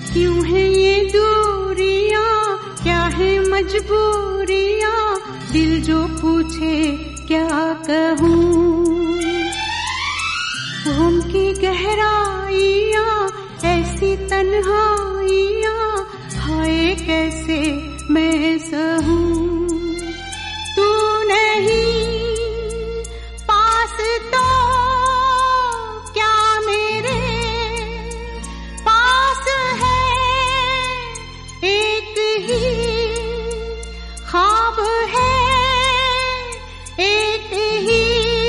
क्यों है ये दूरियां, क्या है मजबूरियां, दिल जो पूछे क्या कहूँ। घूम की गहराइयां, ऐसी तन्हाइयां, हाय कैसे मैं सहूँ। तू नहीं पास तो क्या मेरे पास है, एक ही ख्वाब है, एक ही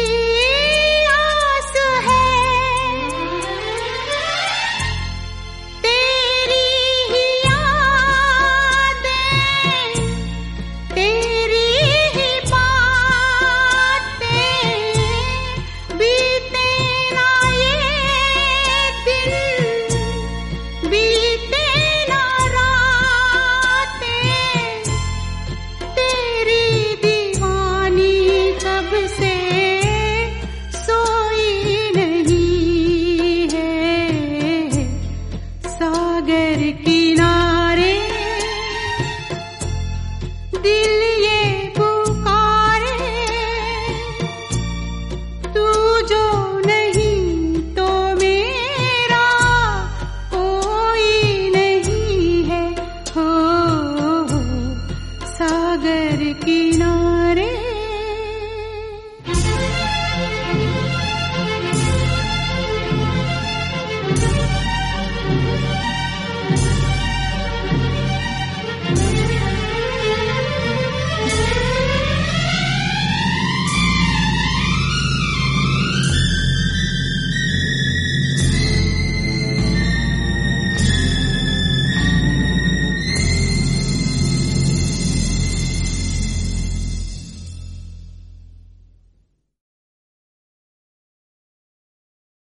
आस है। तेरी ही यादें, तेरी ही बातें, बीते ना ये दिन, बीते ना रातें, तेरी दीवानी कब से सोई नहीं है। सागर की